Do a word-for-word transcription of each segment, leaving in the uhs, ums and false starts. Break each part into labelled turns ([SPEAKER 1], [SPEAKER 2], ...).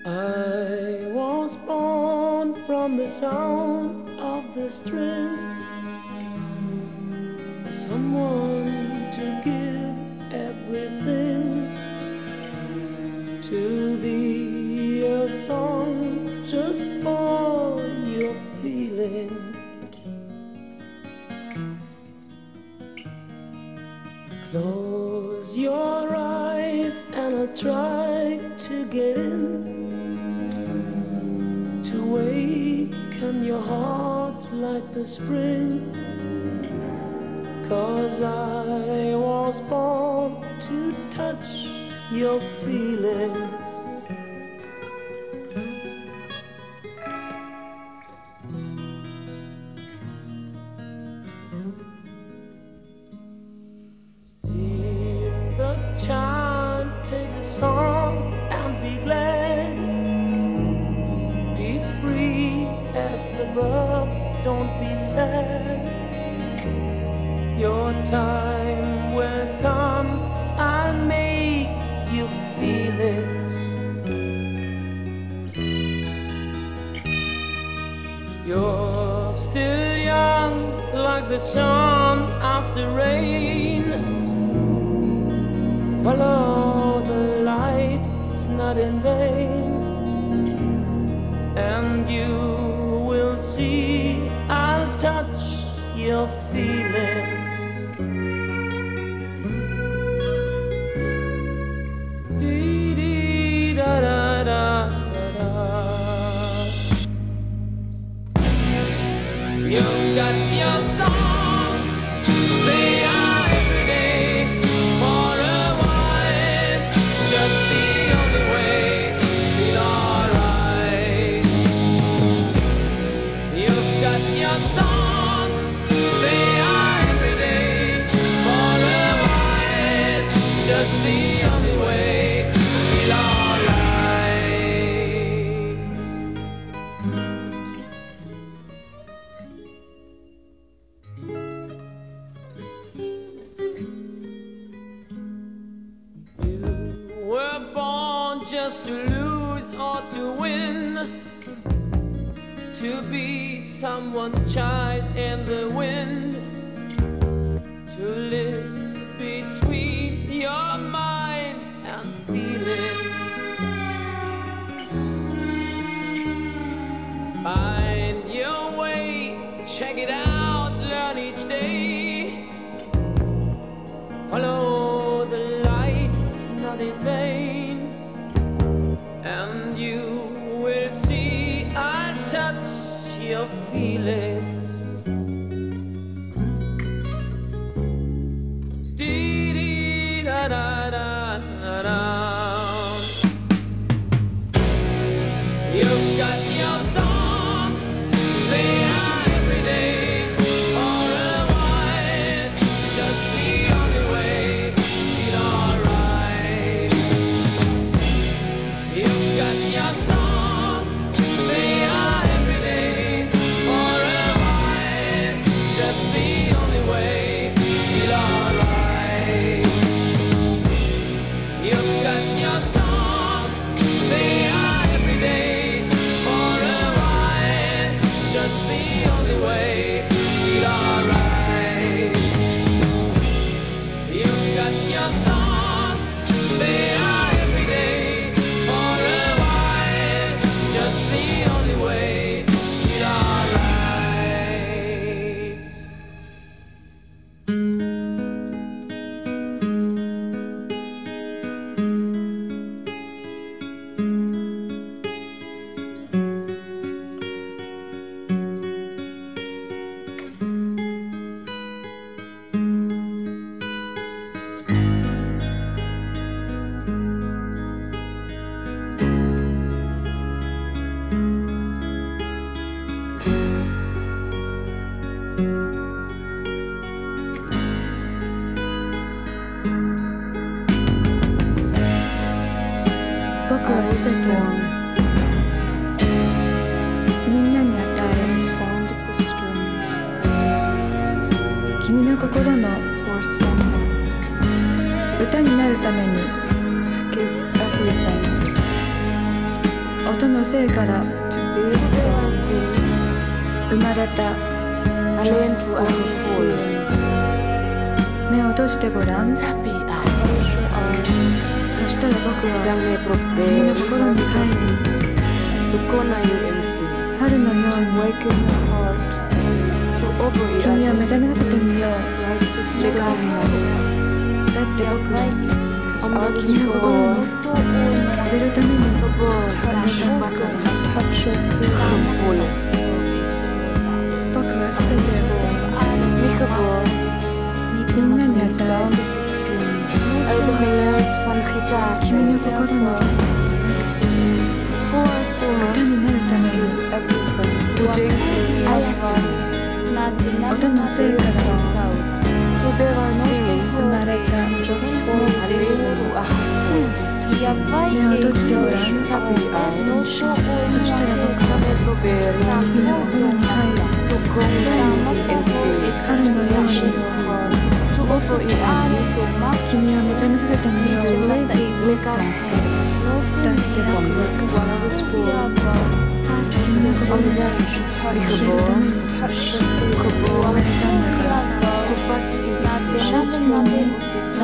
[SPEAKER 1] I was born from the sound of the string, someone to give everything, to be a song just for your feeling. Close your eyes and I'll try to get in, to waken your heart like the spring. 'Cause I was born to touch your feelings. Steer the time, take the song and be glad. Be free as the birds, don't be sad. Your time will come, I'll make you feel it. You're still young, like the sun after rain. Follow the light, it's not in vain. And you will see, I'll touch your feelings. Dee da da da da. You've got your songs, they are every day. For a while, just the only way to feel alright. You've got your songs, they are every day. For a while, just the only way. Just to lose or to win, to be someone's child in the wind, to live between your mind and feelings. Find your way, check it out, learn each day. Follow the light, it's not in vain. And you will see, I'll touch your feelings. Dee dee da da da da da. You've got your songs, they are every day. For a while, just the only way to feel alright. You've got your songs, they are every day. For a while, just the only way to feel alright. You've got your songs, they are every day. For a while, just the only way to feel alright. You've got your songs, they are every day. For a while, just the only way to feel alright.
[SPEAKER 2] I was born. みんなに与える sound of the strings. 君の心の for someone. 歌になるために to give everything. 音のせいから
[SPEAKER 3] to beeld zijn zin
[SPEAKER 2] 生まれた
[SPEAKER 3] alleen voor een gevoel.
[SPEAKER 2] 目を閉じてごらん。
[SPEAKER 3] Tapi ay,
[SPEAKER 2] そしたら僕は
[SPEAKER 3] dan may
[SPEAKER 2] 君の
[SPEAKER 3] probeer
[SPEAKER 2] 心に入り
[SPEAKER 3] to konayo in sin.
[SPEAKER 2] 春のように
[SPEAKER 3] Waken your heart to open
[SPEAKER 2] 君を目
[SPEAKER 3] your
[SPEAKER 2] 覚めさせてみよう。
[SPEAKER 3] like the spring harvest.
[SPEAKER 2] だって僕は
[SPEAKER 3] Omdat
[SPEAKER 2] 君の心
[SPEAKER 3] je
[SPEAKER 2] に触れるために
[SPEAKER 3] geboren was een gevoel.
[SPEAKER 2] 僕はすべてを
[SPEAKER 3] Niet geboren
[SPEAKER 2] みんなに与え
[SPEAKER 3] uit het geluid van de
[SPEAKER 2] 君の
[SPEAKER 3] gitaar.
[SPEAKER 2] 心の
[SPEAKER 3] Voor een zomer
[SPEAKER 2] 歌になるために
[SPEAKER 3] pudding alles.
[SPEAKER 2] 音のせいから
[SPEAKER 3] Voor de zingen
[SPEAKER 2] 生まれた
[SPEAKER 3] alleen voor een gevoel.
[SPEAKER 2] 目を閉じてごらん。
[SPEAKER 3] Tapi ay,
[SPEAKER 2] そしたら僕は
[SPEAKER 3] dan may probeer
[SPEAKER 2] 君の心に入り
[SPEAKER 3] to konayo in sin.
[SPEAKER 2] 春のように
[SPEAKER 3] To open your eyes
[SPEAKER 2] 君を目覚めさせてみよう。
[SPEAKER 3] like a harvest.
[SPEAKER 2] だって僕は君の心に
[SPEAKER 3] Omdat je
[SPEAKER 2] 触れるために
[SPEAKER 3] geboren
[SPEAKER 2] 生まれたんだから
[SPEAKER 3] to vast in the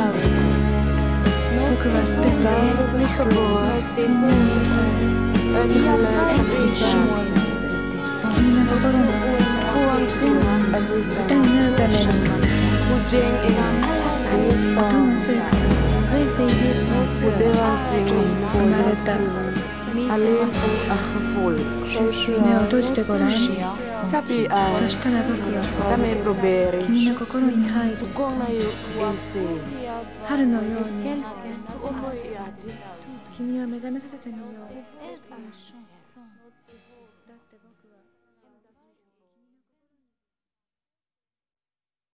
[SPEAKER 2] 僕はすべて
[SPEAKER 3] Niet geboren
[SPEAKER 2] 君に与
[SPEAKER 3] uit het geluid van de
[SPEAKER 2] え
[SPEAKER 3] gitaar.
[SPEAKER 2] 君の心の
[SPEAKER 3] Voor een zingen
[SPEAKER 2] 歌になるために
[SPEAKER 3] pudding in alles.
[SPEAKER 2] 音のせいから
[SPEAKER 3] Voor de zingen
[SPEAKER 2] 生まれた
[SPEAKER 3] alleen voor een gevoel.
[SPEAKER 2] 目を閉じてごらん。
[SPEAKER 3] Tapi ay,
[SPEAKER 2] そしたら僕は
[SPEAKER 3] dan may probeer
[SPEAKER 2] 君の心に入り
[SPEAKER 3] to konayo in sin.
[SPEAKER 2] 春のように
[SPEAKER 3] To open your eyes
[SPEAKER 2] 君を目覚めさせてみよう。